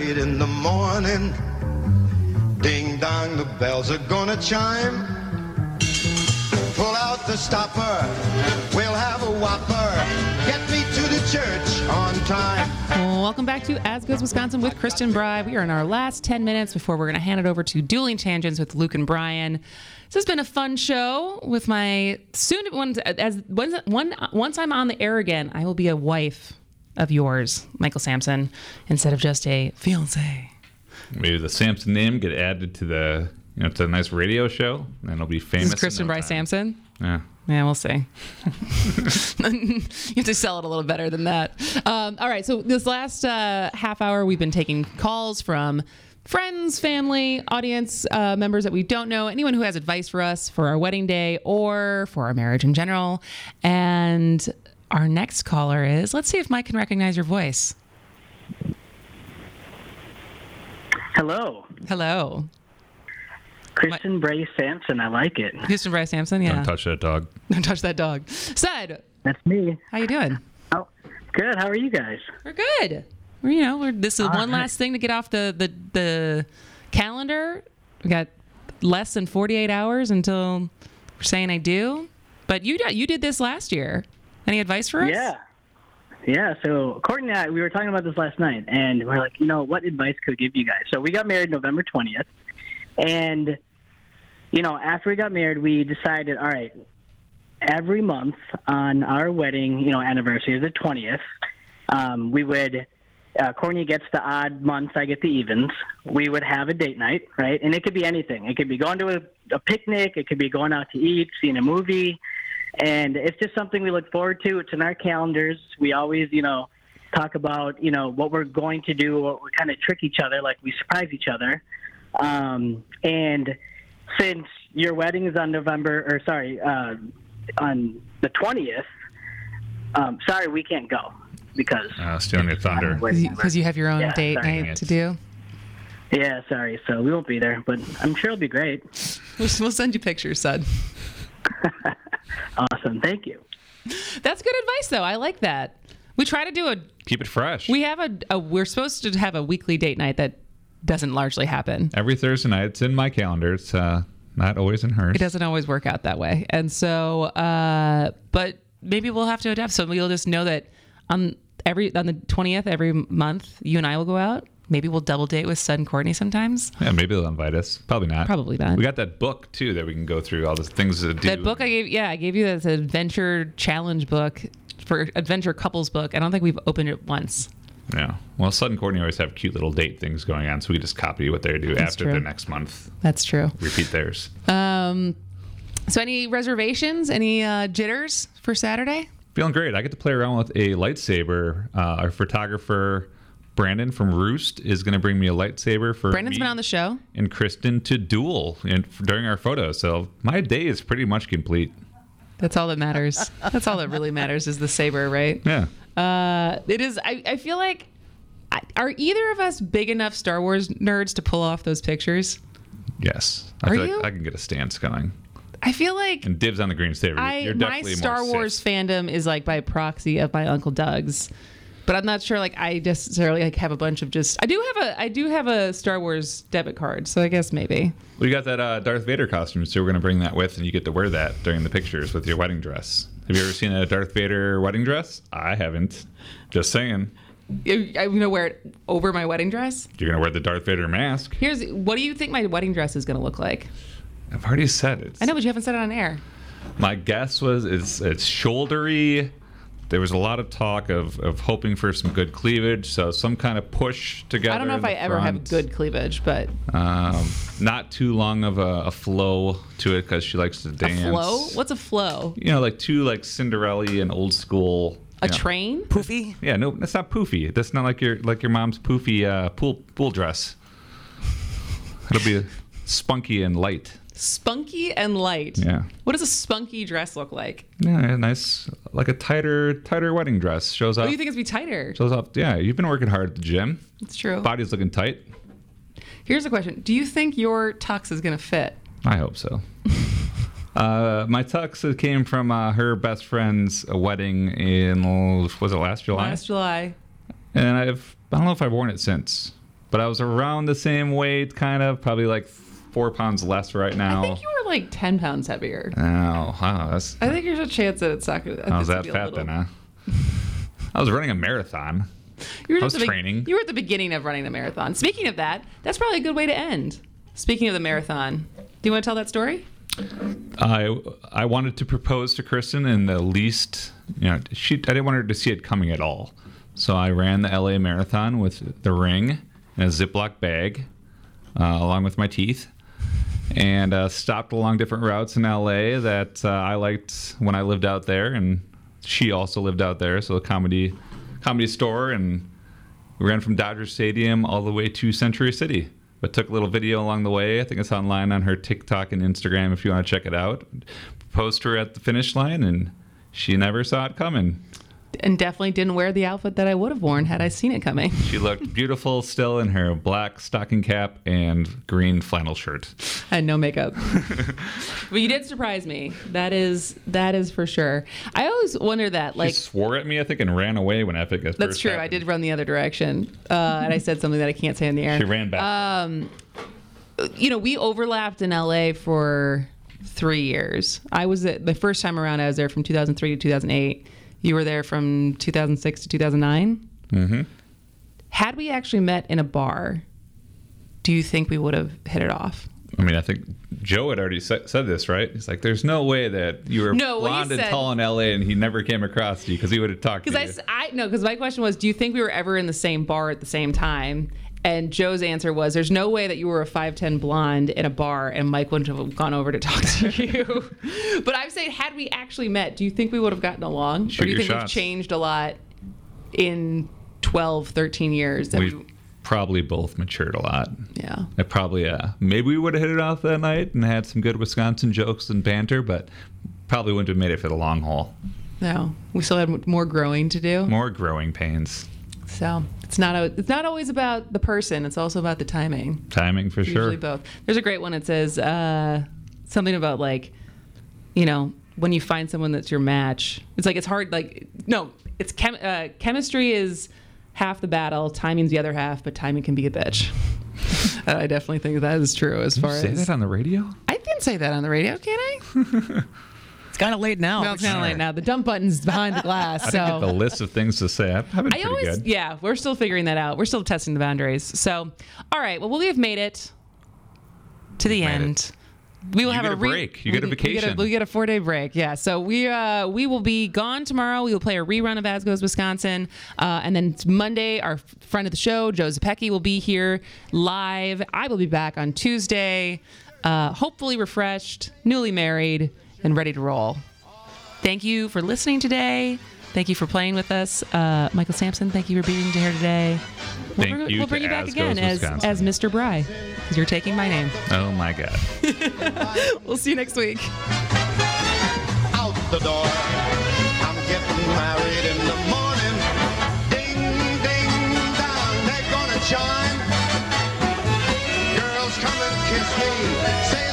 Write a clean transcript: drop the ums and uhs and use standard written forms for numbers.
married in the morning. Ding dong, the bells are gonna chime. Pull out the stopper, we'll have a whopper. Get me to the church on time. Welcome back to As Goes Wisconsin with Kristen Bry. We are in our last 10 minutes before we're going to hand it over to Dueling Tangents with Luke and Brian. This has been a fun show with my once I'm on the air again, I will be a wife of yours, Michael Sampson, instead of just a fiance. Maybe the Sampson name get added to the, to a nice radio show, and it'll be famous. This is Kristen Bry Sampson? Yeah. Yeah, we'll see. You have to sell it a little better than that. All right, so this last half hour, we've been taking calls from friends, family, audience members that we don't know, anyone who has advice for us for our wedding day or for our marriage in general. And our next caller is, let's see if Mike can recognize your voice. Hello. Hello. Kristen Bray Sampson, I like it. Kristen Bray Sampson, yeah. Don't touch that dog. Don't touch that dog. Said. That's me. How you doing? Oh, good. How are you guys? We're good. This is one last thing to get off the calendar. We got less than 48 hours until we're saying I do. But you did this last year. Any advice for us? Yeah. So Courtney and I, we were talking about this last night, and we're like, what advice could we give you guys? So we got married November 20th, and after we got married, we decided, all right, every month on our wedding, anniversary is the 20th, we would, Courtney gets the odd months, I get the evens. We would have a date night, right? And it could be anything. It could be going to a picnic. It could be going out to eat, seeing a movie. And it's just something we look forward to. It's in our calendars. We always, talk about, what we're going to do. We kind of trick each other, like we surprise each other. And since your wedding is on on the 20th, sorry, we can't go because stealing your thunder. Because you have your own date night to do. Yeah, sorry. So we won't be there, but I'm sure it'll be great. We'll send you pictures, son. Awesome. Thank you. That's good advice, though. I like that. We try to keep it fresh. We have we're supposed to have a weekly date night that doesn't largely happen. Every Thursday night. It's in my calendar. It's not always in hers. It doesn't always work out that way. And so, but maybe we'll have to adapt. So we'll just know that on the 20th every month, you and I will go out. Maybe we'll double date with Sud and Courtney sometimes. Yeah, maybe they'll invite us. Probably not. Probably not. We got that book, too, that we can go through all the things to do. That book I gave you this adventure challenge book for adventure couples book. I don't think we've opened it once. Yeah. Well, Sud and Courtney always have cute little date things going on, so we just copy what they do after the next month. That's true. Repeat theirs. So any reservations, any jitters for Saturday? Feeling great. I get to play around with a lightsaber. Our photographer, Brandon from Roost, is going to bring me a lightsaber for Brandon's been on the show. And Kristen to duel during our photo. So my day is pretty much complete. That's all that matters. That's all that really matters is the saber, right? Yeah. It is. I feel like, are either of us big enough Star Wars nerds to pull off those pictures? Yes. Are feel you? Like I can get a stance going. I feel like... And dibs on the green saber. You're definitely my Star Wars fandom is like by proxy of my Uncle Doug's. But I'm not sure, like, I necessarily have a bunch of just... I do have a Star Wars debit card, so I guess maybe. We got that Darth Vader costume, so we're going to bring that with, and you get to wear that during the pictures with your wedding dress. Have you ever seen a Darth Vader wedding dress? I haven't. Just saying. I'm going to wear it over my wedding dress? You're going to wear the Darth Vader mask. What do you think my wedding dress is going to look like? I've already said it. I know, but you haven't said it on air. My guess was it's shouldery. There was a lot of talk of hoping for some good cleavage, so some kind of push together. I don't know if I ever have good cleavage, but... not too long of a flow to it because she likes to dance. A flow? What's a flow? Like two Cinderella and old school... A train? Poofy? Yeah, no, that's not poofy. That's not like your mom's poofy pool dress. It'll be spunky and light. Spunky and light. Yeah. What does a spunky dress look like? Yeah, nice, like a tighter wedding dress. Shows off. Oh, you think it's be tighter? Shows off. Yeah, you've been working hard at the gym. It's true. Body's looking tight. Here's a question: do you think your tux is gonna fit? I hope so. My tux came from her best friend's wedding in, was it last July? Last July. And I don't know if I've worn it since. but I was around the same weight, kind of, probably like 4 pounds less right now. I think you were like 10 pounds heavier. Oh, wow. That's, I think there's a chance that it's not going to. I was that fat then, huh? I was running a marathon. I was training. You were at the beginning of running the marathon. Speaking of that, that's probably a good way to end. Speaking of the marathon, do you want to tell that story? I wanted to propose to Kristen in the least, I didn't want her to see it coming at all. So I ran the LA Marathon with the ring in a Ziploc bag, along with my teeth, and stopped along different routes in LA that I liked when I lived out there, and she also lived out there, so a comedy store, and we ran from Dodger Stadium all the way to Century City. But took a little video along the way. I think it's online on her TikTok and Instagram if you want to check it out. Proposed her at the finish line, and she never saw it coming. And definitely didn't wear the outfit that I would have worn had I seen it coming. She looked beautiful still in her black stocking cap and green flannel shirt. I had no makeup. But you did surprise me. That is for sure. I always wonder that. She swore at me, I think, and ran away when Epic first That's true. happened. I did run the other direction. And I said something that I can't say in the air. She ran back. We overlapped in LA for 3 years. The first time around, I was there from 2003 to 2008. You were there from 2006 to 2009? Mm-hmm. Had we actually met in a bar, do you think we would have hit it off? I mean, I think Joe had already said this, right? He's like, there's no way that you were blonde and tall in LA and he never came across to you because he would have talked to you. Because my question was, do you think we were ever in the same bar at the same time? And Joe's answer was, there's no way that you were a 5'10" blonde in a bar and Mike wouldn't have gone over to talk to you. But I'm saying, had we actually met, do you think we would have gotten along? Shoot or do you your think shots. we've changed a lot in 12, 13 years? We've probably both matured a lot. Yeah. I probably, maybe we would have hit it off that night and had some good Wisconsin jokes and banter, but probably wouldn't have made it for the long haul. No. We still had more growing to do. More growing pains. So it's not always about the person. It's also about the timing. Timing for sure. Usually both. There's a great one. It says something about when you find someone that's your match. It's like it's hard. It's chemistry is half the battle. Timing's the other half, but timing can be a bitch. I definitely think that is true. As far as say that on the radio, I can say that on the radio, can I? It's kind of late now. No, it's kind of late now. The dump button's behind the glass. I didn't get the list of things to say. I've been pretty good. Yeah, we're still figuring that out. We're still testing the boundaries. So, all right. Well, we have made it to the end. We will have a break. You get a vacation. We get a 4-day break. Yeah. So we will be gone tomorrow. We will play a rerun of As Goes Wisconsin, and then Monday, our friend of the show, Joe Zepecki, will be here live. I will be back on Tuesday, hopefully refreshed, newly married, and ready to roll. Thank you for listening today. Thank you for playing with us. Michael Sampson, thank you for being here today. We'll bring you back again as Mr. Bry, because you're taking my name. Oh, my God. We'll see you next week. Out the door, I'm getting married in the morning. Ding, ding, dong, they're gonna chime. Girls, come and kiss me. Say